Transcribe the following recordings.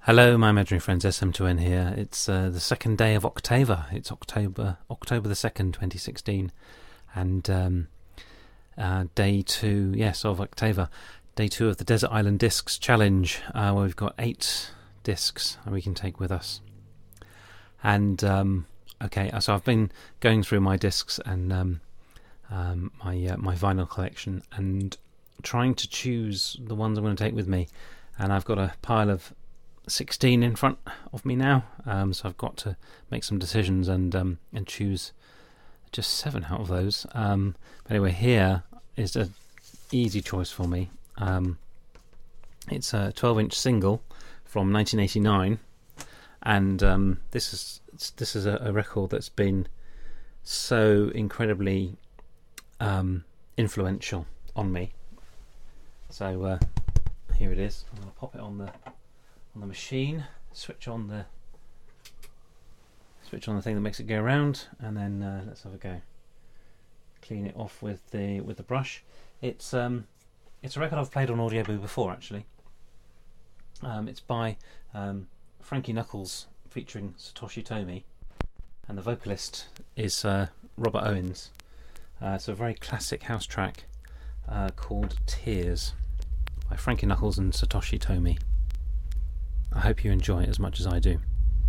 Hello, my imaginary friends, SM2N here. It's the second day of October. It's October the 2nd, 2016. And day 2, of October. Day 2 of the Desert Island Discs Challenge, where we've got 8 discs that we can take with us. And, so I've been going through my discs and my vinyl collection and trying to choose the ones I'm going to take with me. And I've got a pile of 16 in front of me now, so I've got to make some decisions and choose just 7 out of those. But anyway, here is an easy choice for me. It's a 12-inch single from 1989, and this is a record that's been so incredibly influential on me. So here it is. I'm going to pop it on the machine, switch on the thing that makes it go around, and then let's have a go. Clean it off with the brush. It's a record I've played on Audioboo before, actually. It's by Frankie Knuckles featuring Satoshi Tomi, and the vocalist is Robert Owens. It's a very classic house track called Tears by Frankie Knuckles and Satoshi Tomi. I hope you enjoy it as much as I do.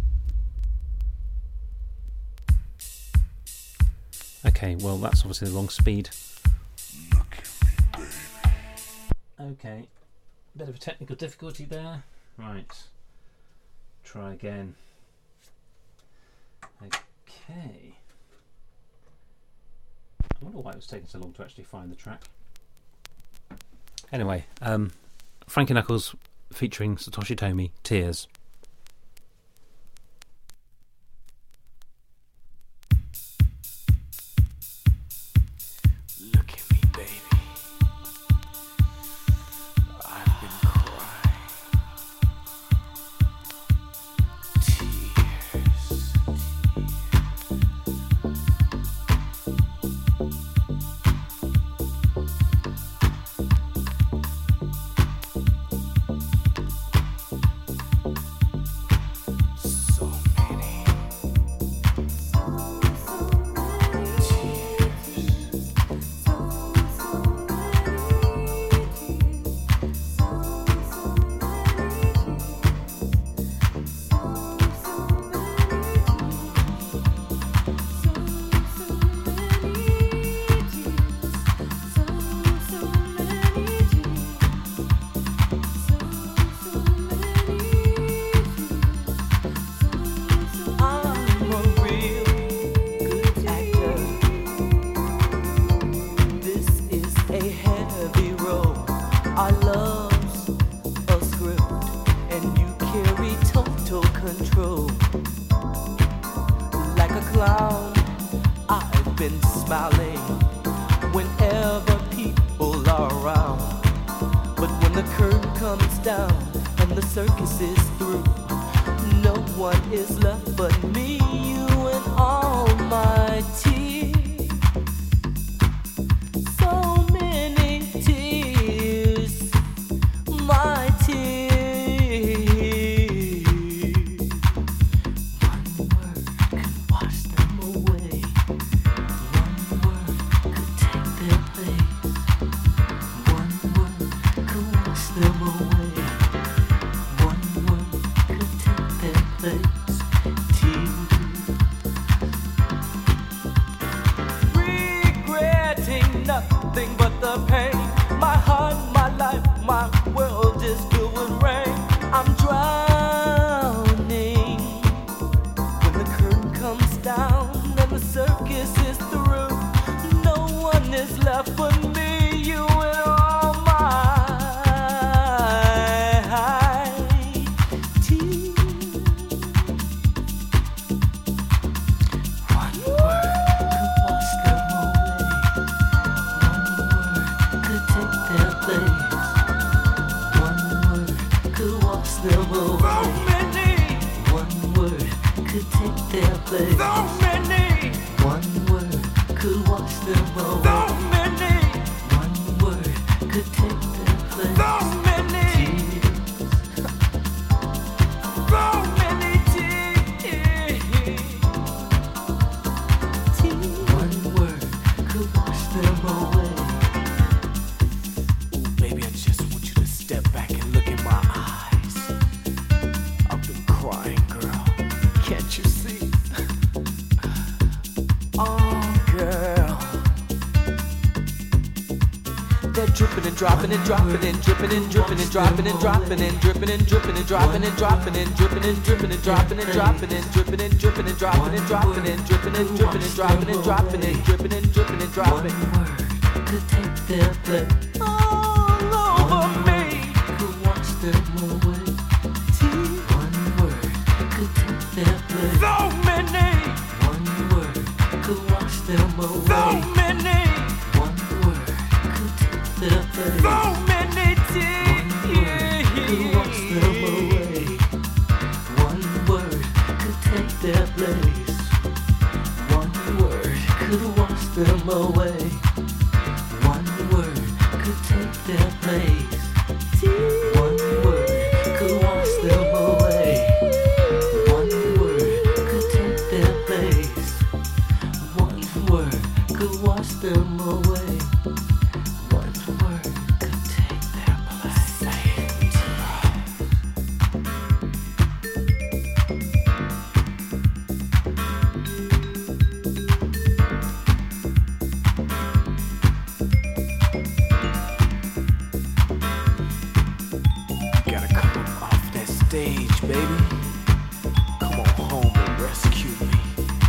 Okay, well that's obviously the wrong speed. Okay, bit of a technical difficulty there. Right, try again. Okay. I wonder why it was taking so long to actually find the track. Anyway, Frankie Knuckles featuring Satoshi Tomi, Tears. Look at me, baby. I've been crying. Tears. dripping and dropping and dropping and dripping and dripping and dropping and dropping and dripping and dripping and dropping and dropping and dripping and dripping and dropping and dropping and dripping and dripping and dropping and dropping and dripping and dripping and dropping and dropping and dripping and dripping and dropping. One word could take their place All over me. could wash them away. One word could take their place. So many, One word could wash them so away. many, One word could take their place. so many Could wash them tears. away. One word could take their place. One word could wash them away. One word could take their place. One word could wash them away. One word could take their place. One word could wash them away. One word could take their place. You gotta come off that stage, baby. Come on home and rescue me.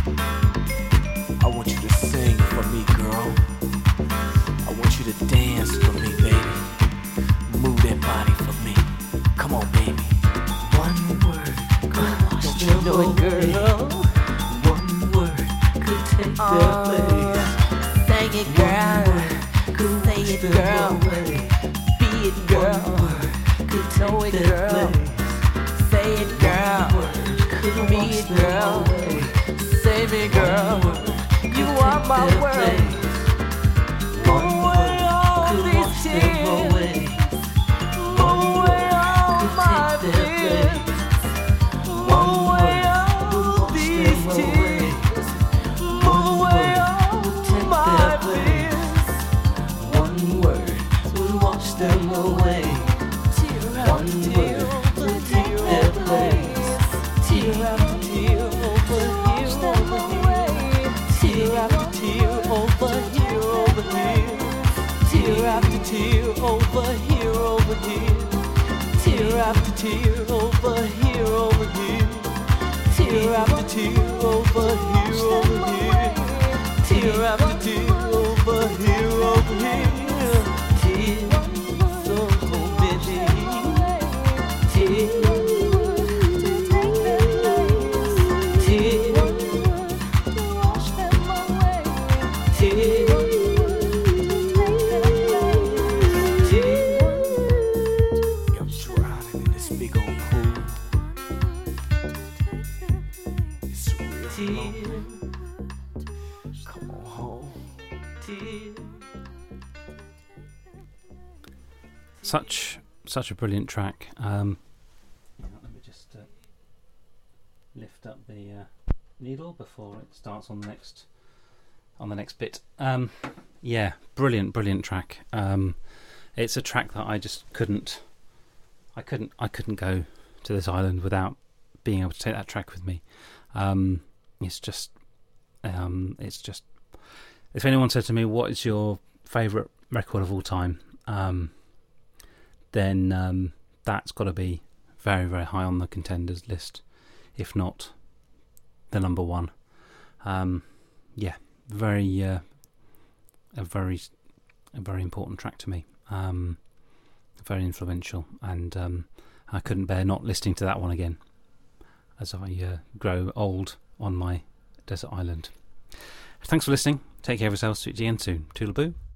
I want you to sing for me, girl. I want you to dance for me, baby. Move that body for me. Come on, baby. One word could wash Don't you them know it, away. girl? One word could take their place. Sing it, girl. Could Say wash it, them girl. away. Be it, girl. One word could Know take it, their girl. place. Say it, girl. Could Be wash it, them girl. away. Say me, girl. You are my Their world. place. Move away all Could these wash them tears. away. Move away all Could my take their fears. place. Move away all these tears. Move away all my fears. One word would wash them away. Tear One after word tear would over take tear their over place. tear after tear over here over here. Tear after tear over here over here. Tear after tear over here over here. Tear after tear over here over here. Tear after tear over here over here. Tear after tear over here over here. Tears so many. Tears. I'm drowning in this big old pool. It's real lonely. Come on home. Such a brilliant track. Let me just lift up the needle before it starts on the next bit. Yeah, brilliant track. It's a track that I just couldn't go to this island without being able to take that track with me. It's just if anyone said to me, what is your favourite record of all time, then that's got to be very, very high on the contenders list, if not the number one. Yeah, a very important track to me. Very influential, and I couldn't bear not listening to that one again as I grow old on my desert island. Thanks for listening. Take care of yourselves. Speak to you again soon. Toodaloo.